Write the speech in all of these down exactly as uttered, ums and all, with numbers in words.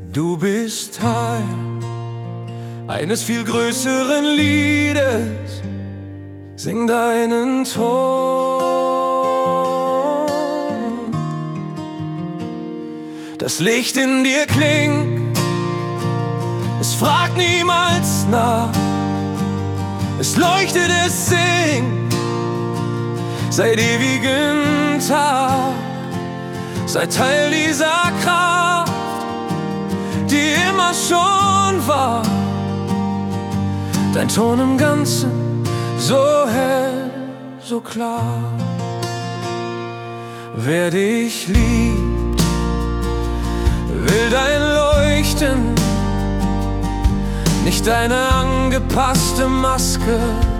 Du bist Teil eines viel größeren Liedes. Sing deinen Ton. Das Licht in dir klingt, es fragt niemals nach. Es leuchtet, es singt seit ewigen Tag. Sei Teil dieser Kraft, die immer schon war. Dein Ton im Ganzen, so hell, so klar. Wer dich liebt, will dein Leuchten, nicht deine angepasste Maske.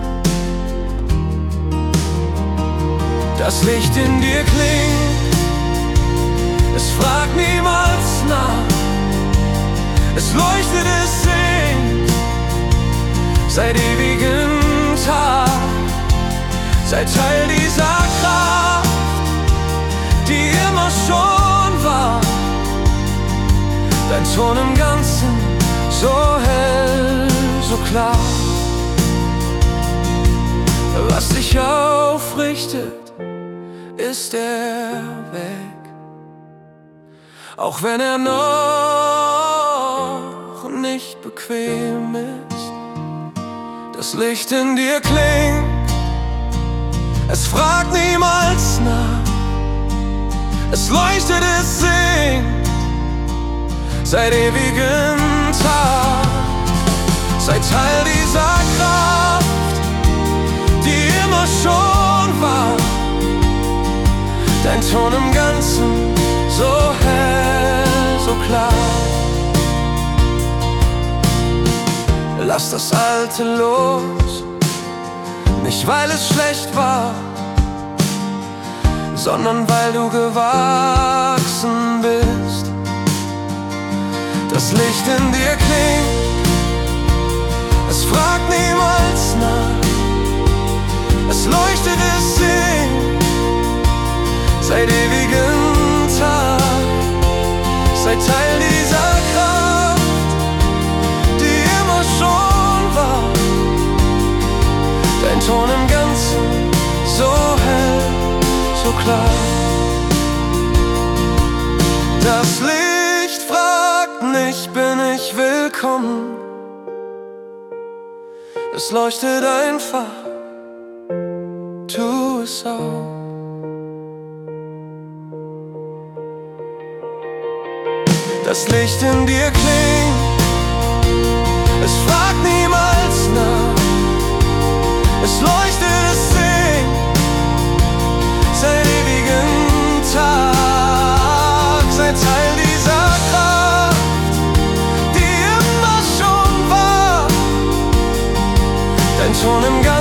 Das Licht in dir klingt, es fragt niemals nach. Es leuchtet, es singt seit ewigem Tag. Sei Teil dieser Kraft, die immer schon war. Dein Ton im Ganzen, so hell, so klar. Was dich aufrichtet, ist der Weg, auch wenn er noch nicht bequem ist. Das Licht in dir klingt, es fragt niemals nach. Es leuchtet, es singt seit ewigem Tag. Sei Teil dieser Kraft, die immer schon war. Dein Ton im Ganzen, so hell, so klar. Lass das Alte los, nicht weil es schlecht war, sondern weil du gewachsen bist. Das Licht in dir klingt, es fragt niemals nach. Es leuchtet, es singt seit ewigem Tag. Sei Teil dieser Kraft, die immer schon war. Dein Ton im Ganzen, so hell, so klar. Das Licht fragt nicht, bin ich willkommen. Es leuchtet einfach, tu es auch. Das Licht in dir klingt, es fragt niemals nach. Es leuchtet, es singt seit ewigem Tag. Sei Teil dieser Kraft, die immer schon war. Dein Ton im Ganzen,